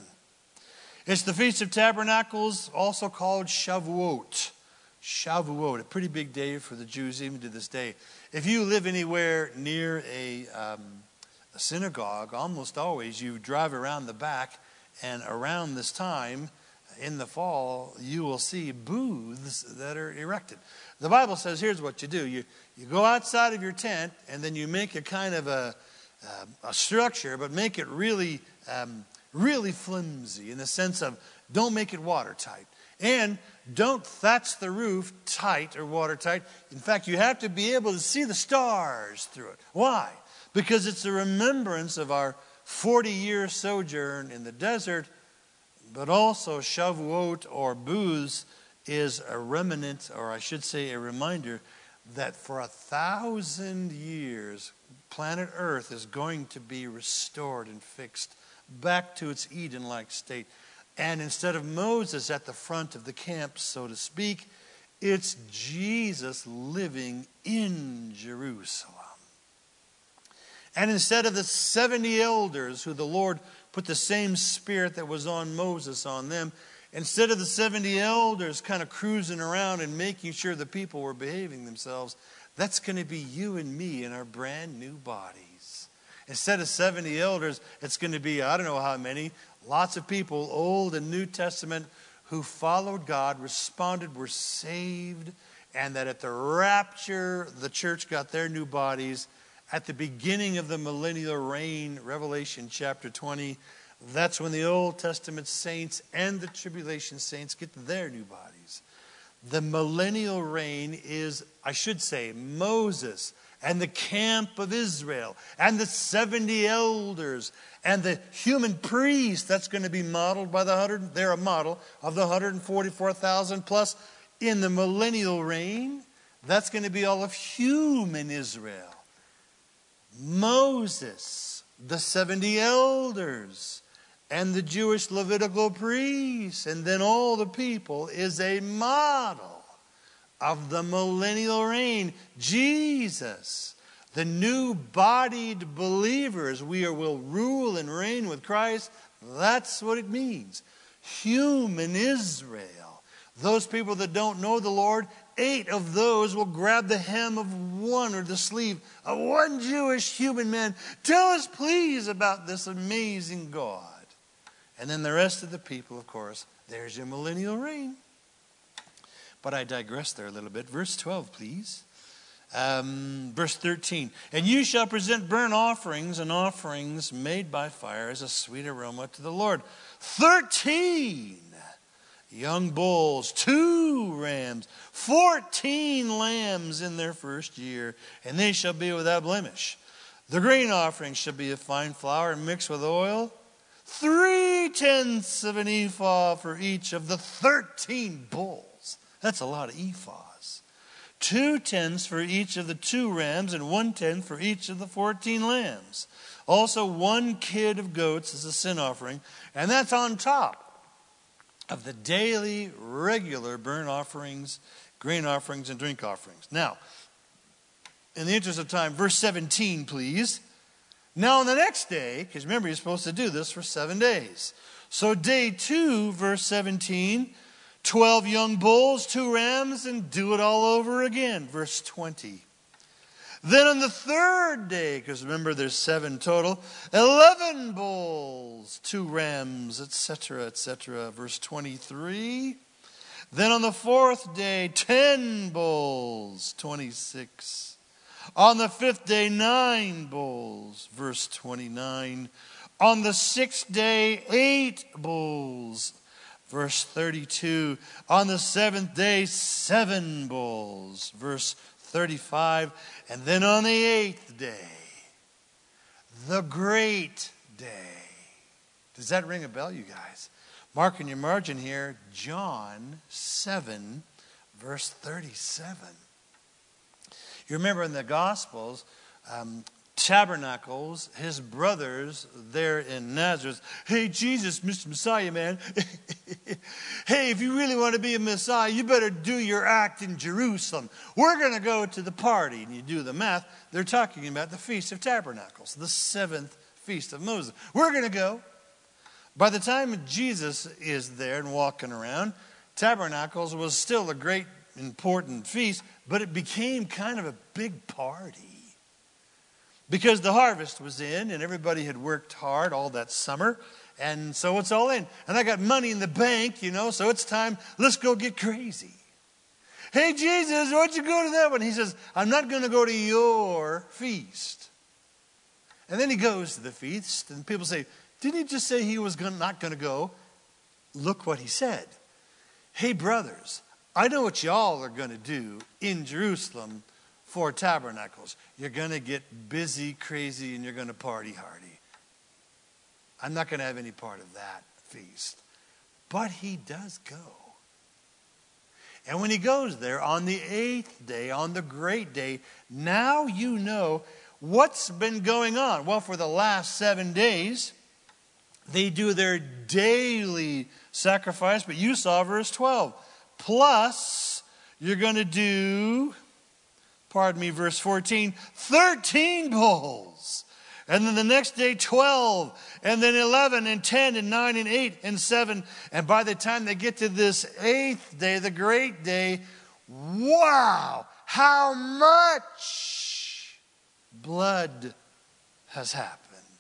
It's the Feast of Tabernacles, also called Shavuot. Shavuot, a pretty big day for the Jews even to this day. If you live anywhere near a, um, a synagogue, almost always you drive around the back, and around this time in the fall, you will see booths that are erected. The Bible says, here's what you do. You, you go outside of your tent, and then you make a kind of a, uh, a structure, but make it really, um, really flimsy in the sense of don't make it watertight. And don't thatch the roof tight or watertight. In fact, you have to be able to see the stars through it. Why? Because it's a remembrance of our forty-year sojourn in the desert, but also Shavuot or booths is a remnant, or I should say a reminder, that for a thousand years, planet Earth is going to be restored and fixed back to its Eden-like state. And instead of Moses at the front of the camp, so to speak, it's Jesus living in Jerusalem. And instead of the seventy elders who the Lord put the same spirit that was on Moses on them, instead of the seventy elders kind of cruising around and making sure the people were behaving themselves, that's going to be you and me in our brand new bodies. Instead of seventy elders, it's going to be, I don't know how many, lots of people, Old and New Testament, who followed God, responded, were saved, and that at the rapture, the church got their new bodies. At the beginning of the millennial reign, Revelation chapter twenty, that's when the Old Testament saints and the tribulation saints get their new bodies. The millennial reign is, I should say, Moses and the camp of Israel and the seventy elders and the human priest. That's going to be modeled by the one hundred, they're a model of the one hundred forty-four thousand plus in the millennial reign. That's going to be all of human Israel. Moses, the seventy elders, and the Jewish Levitical priests, and then all the people is a model of the millennial reign. Jesus, the new-bodied believers, we are, will rule and reign with Christ. That's what it means. Human Israel. Those people that don't know the Lord, eight of those will grab the hem of one or the sleeve of one Jewish human man. Tell us, please, about this amazing God. And then the rest of the people, of course, there's your millennial reign. But I digress there a little bit. Verse twelve, please. Um, verse thirteen. And you shall present burnt offerings and offerings made by fire as a sweet aroma to the Lord. Thirteen young bulls, two rams, fourteen lambs in their first year, and they shall be without blemish. The grain offering shall be of fine flour mixed with oil, three tenths of an ephah for each of the thirteen bulls. That's a lot of ephahs. Two tenths for each of the two rams, and one tenth for each of the fourteen lambs. Also one kid of goats as a sin offering, and that's on top of the daily, regular burnt offerings, grain offerings, and drink offerings. Now, in the interest of time, verse seventeen, please. Now on the next day, because remember, you're supposed to do this for seven days. So day two, verse seventeen, twelve young bulls, two rams, and do it all over again. Verse twenty. Then on the third day, because remember there's seven total, eleven bulls, two rams, et cetera, et cetera. Verse twenty-three. Then on the fourth day, ten bulls, twenty-six. On the fifth day, nine bulls, verse twenty-nine. On the sixth day, eight bulls, verse thirty-two. On the seventh day, seven bulls, verse thirty-five. And then on the eighth day, the great day. Does that ring a bell, you guys? Mark in your margin here, John seven, verse thirty-seven. You remember in the Gospels, um, Tabernacles, his brothers there in Nazareth. Hey, Jesus, Mister Messiah, man. Hey, if you really want to be a Messiah, you better do your act in Jerusalem. We're going to go to the party. And you do the math. They're talking about the Feast of Tabernacles, the seventh Feast of Moses. We're going to go. By the time Jesus is there and walking around, Tabernacles was still a great, important feast, but it became kind of a big party. Because the harvest was in and everybody had worked hard all that summer. And so it's all in. And I got money in the bank, you know, so it's time. Let's go get crazy. Hey, Jesus, why don't you go to that one? He says, I'm not going to go to your feast. And then he goes to the feast. And people say, didn't he just say he was gonna, not going to go? Look what he said. Hey, brothers, I know what y'all are going to do in Jerusalem for Tabernacles. You're going to get busy, crazy, and you're going to party hardy. I'm not going to have any part of that feast. But he does go. And when he goes there on the eighth day, on the great day, now you know what's been going on. Well, for the last seven days, they do their daily sacrifice. But you saw verse twelve. Plus, you're going to do, pardon me, verse fourteen, thirteen bulls. And then the next day, twelve. And then eleven and ten and nine and eight and seven. And by the time they get to this eighth day, the great day, wow, how much blood has happened.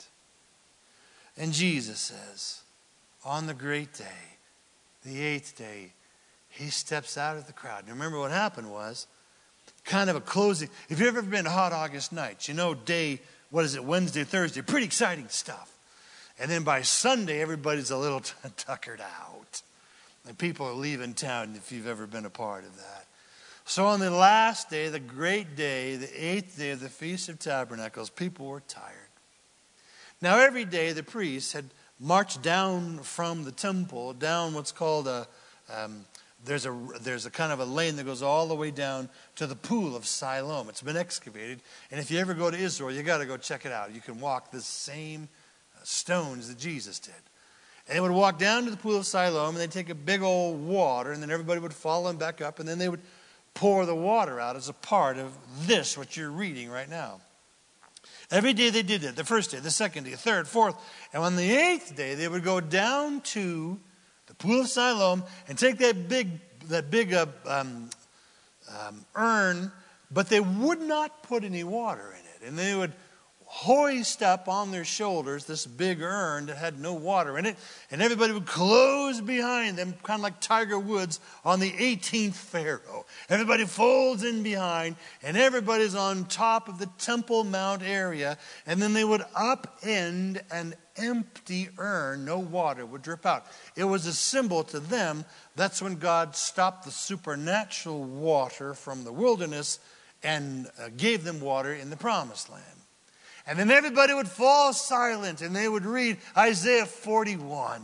And Jesus says, on the great day, the eighth day, he steps out of the crowd. And remember what happened was kind of a closing. If you've ever been to Hot August Nights, you know day, what is it, Wednesday, Thursday, pretty exciting stuff. And then by Sunday, everybody's a little tuckered out. And people are leaving town if you've ever been a part of that. So on the last day, the great day, the eighth day of the Feast of Tabernacles, people were tired. Now every day the priests had marched down from the temple, down what's called a, um, there's a there's a kind of a lane that goes all the way down to the pool of Siloam. It's been excavated. And if you ever go to Israel, you got to go check it out. You can walk the same stones that Jesus did. And they would walk down to the pool of Siloam, and they'd take a big old water, and then everybody would follow them back up, and then they would pour the water out as a part of this, what you're reading right now. Every day they did that. The first day, the second day, the third, fourth. And on the eighth day, they would go down to the pool of Siloam and take that big, that big uh, um, um, urn, but they would not put any water in it. And they would hoist up on their shoulders this big urn that had no water in it. And everybody would close behind them, kind of like Tiger Woods on the eighteenth Pharaoh. Everybody folds in behind, and everybody's on top of the Temple Mount area. And then they would upend an empty urn. No water would drip out. It was a symbol to them. That's when God stopped the supernatural water from the wilderness and uh, gave them water in the Promised Land. And then everybody would fall silent and they would read Isaiah forty-one.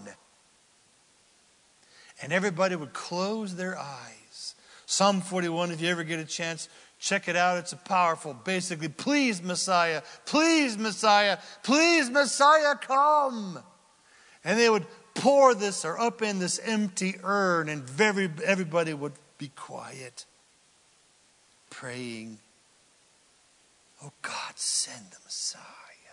And everybody would close their eyes. Psalm forty-one, if you ever get a chance, check it out. It's a powerful, basically, please Messiah, please Messiah, please Messiah, come. And they would pour this or up in this empty urn, and very, everybody would be quiet, praying. Oh, God, send the Messiah.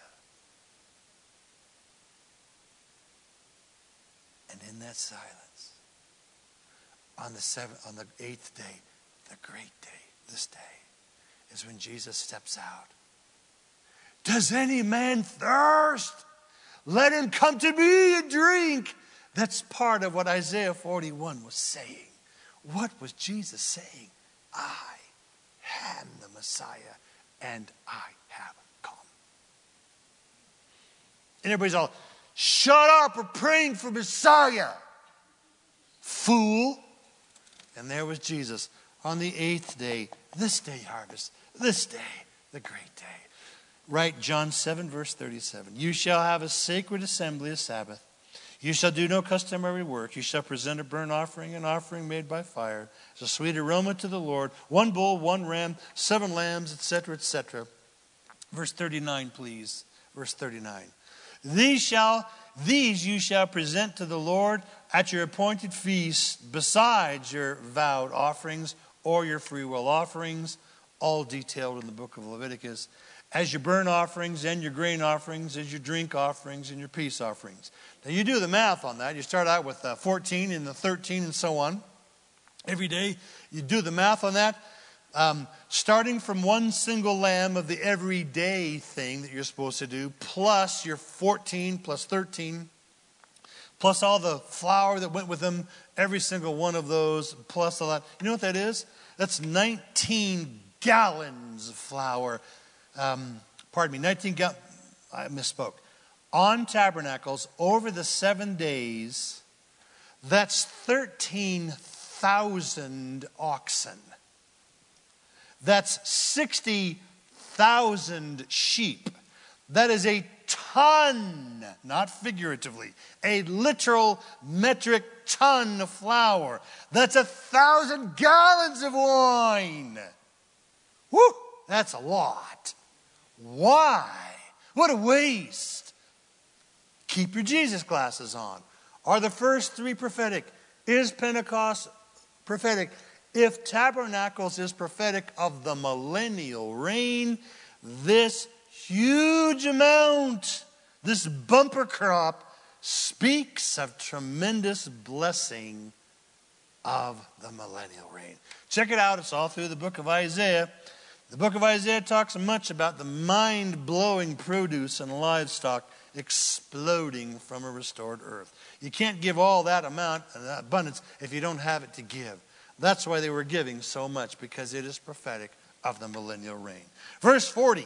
And in that silence, on the seventh, on the eighth day, the great day, this day, is when Jesus steps out. Does any man thirst? Let him come to me and drink. That's part of what Isaiah forty-one was saying. What was Jesus saying? I am the Messiah, and I have come. And everybody's all, shut up, we're praying for Messiah. Fool. And there was Jesus on the eighth day, this day harvest, this day, the great day. Right, John seven, verse thirty-seven. You shall have a sacred assembly, a Sabbath. You shall do no customary work. You shall present a burnt offering, an offering made by fire, as a sweet aroma to the Lord. One bull, one ram, seven lambs, et cetera, et cetera. Verse thirty-nine, please. Verse thirty-nine. These shall, these you shall present to the Lord at your appointed feast, besides your vowed offerings or your freewill offerings, all detailed in the book of Leviticus, as your burnt offerings and your grain offerings, as your drink offerings and your peace offerings. Now you do the math on that. You start out with uh, fourteen and the thirteen and so on. Every day you do the math on that. Um, starting from one single lamb of the everyday thing that you're supposed to do, plus your fourteen plus thirteen, plus all the flour that went with them, every single one of those, plus all that. You know what that is? That's nineteen gallons of flour. Um, pardon me, nineteen gallons. I misspoke. On tabernacles, over the seven days, that's thirteen thousand oxen. That's sixty thousand sheep. That is a ton, not figuratively, a literal metric ton of flour. That's a thousand gallons of wine. Woo, that's a lot. Why? What a waste. Keep your Jesus glasses on. Are the first three prophetic? Is Pentecost prophetic? If Tabernacles is prophetic of the millennial reign, this huge amount, this bumper crop, speaks of tremendous blessing of the millennial reign. Check it out. It's all through the book of Isaiah. The book of Isaiah talks much about the mind-blowing produce and livestock exploding from a restored earth. You can't give all that amount and that abundance if you don't have it to give. That's why they were giving so much, because it is prophetic of the millennial reign. Verse forty.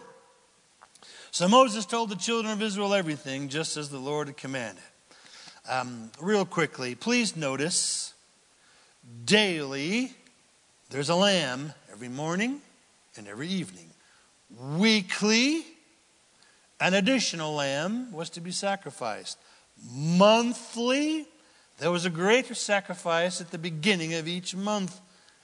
So Moses told the children of Israel everything, just as the Lord had commanded. Um, real quickly, please notice, daily, there's a lamb every morning and every evening. Weekly, an additional lamb was to be sacrificed. Monthly, there was a greater sacrifice at the beginning of each month.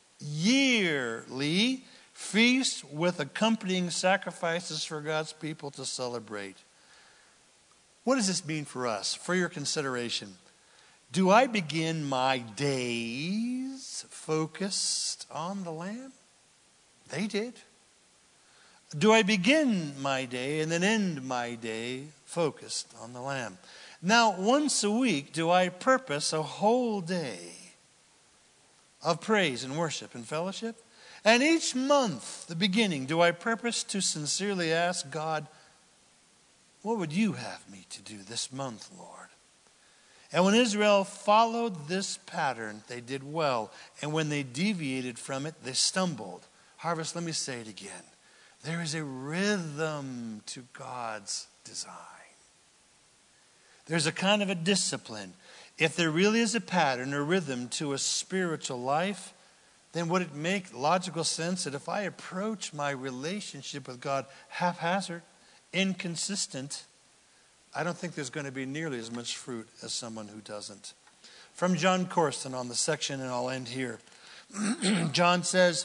Yearly, feasts with accompanying sacrifices for God's people to celebrate. What does this mean for us? For your consideration. Do I begin my days focused on the Lamb? They did. Do I begin my day and then end my day focused on the Lamb? Now, once a week, do I purpose a whole day of praise and worship and fellowship? And each month, the beginning, do I purpose to sincerely ask God, what would you have me to do this month, Lord? And when Israel followed this pattern, they did well. And when they deviated from it, they stumbled. Harvest, let me say it again. There is a rhythm to God's design. There's a kind of a discipline. If there really is a pattern, a rhythm to a spiritual life, then would it make logical sense that if I approach my relationship with God haphazard, inconsistent, I don't think there's going to be nearly as much fruit as someone who doesn't. From John Corson on the section, and I'll end here. John says,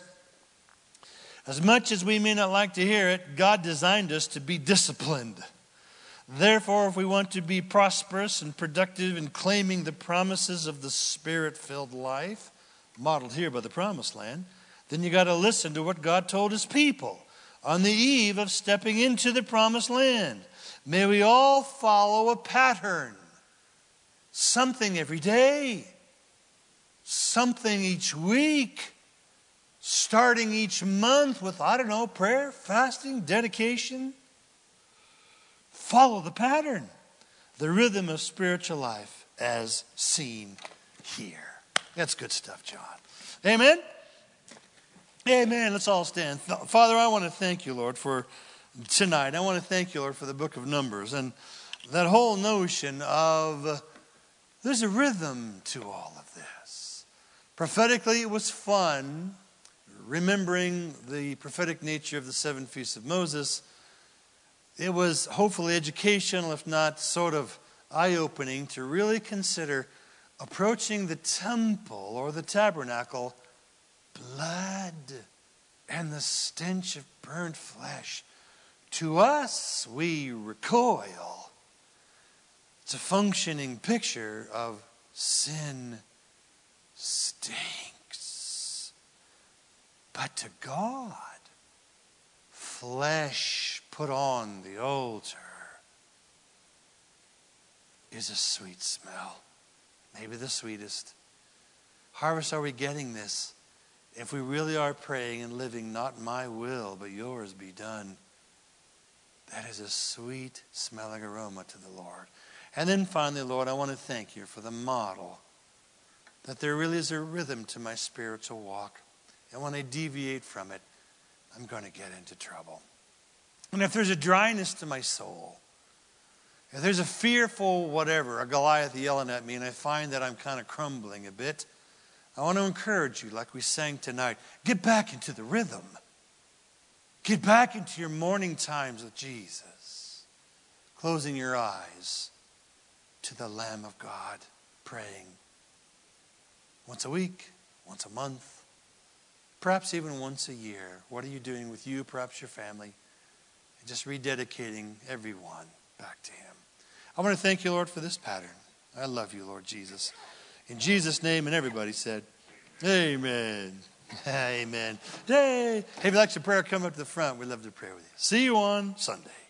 as much as we may not like to hear it, God designed us to be disciplined. Therefore, if we want to be prosperous and productive in claiming the promises of the Spirit-filled life, modeled here by the Promised Land, then you got to listen to what God told his people on the eve of stepping into the Promised Land. May we all follow a pattern. Something every day. Something each week. starting each month with, I don't know, prayer, fasting, dedication. Follow the pattern, the rhythm of spiritual life as seen here. That's good stuff, John. Amen? Amen. Let's all stand. Father, I want to thank you, Lord, for tonight. I want to thank you, Lord, for the book of Numbers and that whole notion of uh, there's a rhythm to all of this. Prophetically, it was fun, remembering the prophetic nature of the seven feasts of Moses. It was hopefully educational, if not sort of eye-opening, to really consider approaching the temple or the tabernacle, blood and the stench of burnt flesh. To us, we recoil. It's a functioning picture of sin stinks. But to God, flesh put on the altar is a sweet smell. Maybe the sweetest. Harvest, are we getting this? If we really are praying and living, not my will, but yours be done, that is a sweet smelling aroma to the Lord. And then finally, Lord, I want to thank you for the model that there really is a rhythm to my spiritual walk. And when I deviate from it, I'm going to get into trouble. And if there's a dryness to my soul, if there's a fearful whatever, a Goliath yelling at me, and I find that I'm kind of crumbling a bit, I want to encourage you, like we sang tonight, get back into the rhythm. Get back into your morning times with Jesus. Closing your eyes to the Lamb of God, praying. Once a week, once a month, perhaps even once a year. What are you doing with you, perhaps your family? And just rededicating everyone back to Him. I want to thank you, Lord, for this pattern. I love you, Lord Jesus. In Jesus' name, and everybody said, amen. Amen. Hey, if you'd like some prayer, come up to the front. We'd love to pray with you. See you on Sunday.